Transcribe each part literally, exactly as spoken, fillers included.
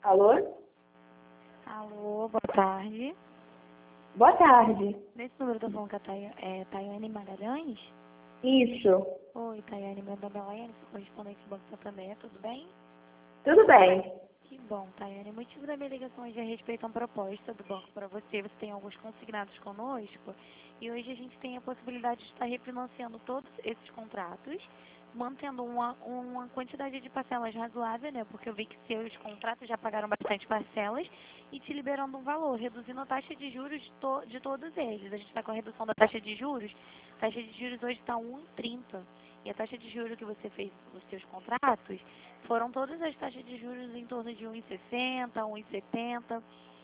Alô? Alô, boa tarde. Boa tarde. Nesse número eu tô falando com a Thay- é, Tayane Magalhães? Isso. Oi, Tayane, meu nome é Laine, sou correspondente do Banco Santander, tudo bem? Tudo bem. Que bom, Tayane. O motivo da minha ligação hoje é a respeito a uma proposta do banco para você. Você tem alguns consignados conosco e hoje a gente tem a possibilidade de estar refinanciando todos esses contratos, mantendo uma, uma quantidade de parcelas razoável, né? Porque eu vi que seus contratos já pagaram bastante parcelas e te liberando um valor, reduzindo a taxa de juros de, to, de todos eles. A gente está com a redução da taxa de juros. A taxa de juros hoje está um vírgula trinta. E a taxa de juros que você fez nos seus contratos foram todas as taxas de juros em torno de um vírgula sessenta, um vírgula setenta.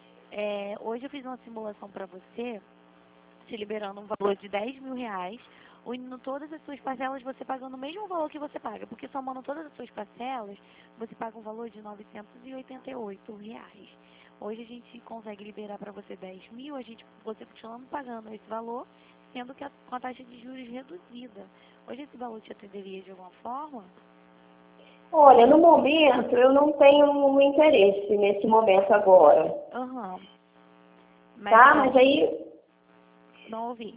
É, hoje eu fiz uma simulação para você, te liberando um valor de dez mil reais, unindo todas as suas parcelas, você pagando o mesmo valor que você paga, porque somando todas as suas parcelas, você paga um valor de novecentos e oitenta e oito reais. Hoje a gente consegue liberar para você dez mil, a gente, você continuando pagando esse valor, sendo que a, com a taxa de juros reduzida. Hoje esse valor te atenderia de alguma forma? Olha, no momento eu não tenho um interesse nesse momento agora. Aham. Mas Tá? eu Mas aí. não ouvi.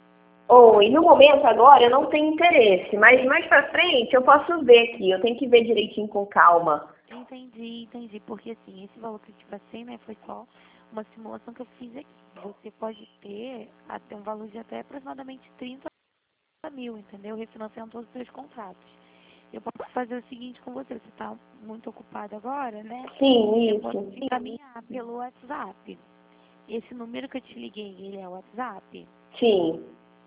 Oi, no momento agora eu não tenho interesse, mas mais pra frente eu posso ver aqui. Eu tenho que ver direitinho com calma. Entendi, entendi. Porque assim, esse valor que eu te passei, né, foi só uma simulação que eu fiz aqui. Você pode ter até um valor de até aproximadamente trinta mil, entendeu? Refinanciando todos os seus contratos. Eu posso fazer o seguinte com você, você está muito ocupado agora, né? Sim, Eu posso isso. te encaminhar pelo WhatsApp. Esse número que eu te liguei, ele é o WhatsApp? Sim.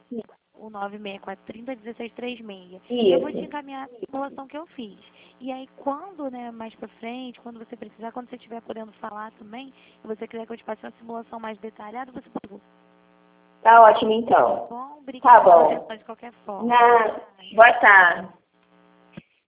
O nove seis quatro três zero um seis três seis. Eu vou te Isso. encaminhar a simulação que eu fiz. E aí, quando, né, mais pra frente, quando você precisar, quando você estiver podendo falar também, e você quiser que eu te passe uma simulação mais detalhada, você pode. Tá ótimo Tá então. bom? Tá Obrigada pela bom. atenção de qualquer forma. Na... Boa tarde.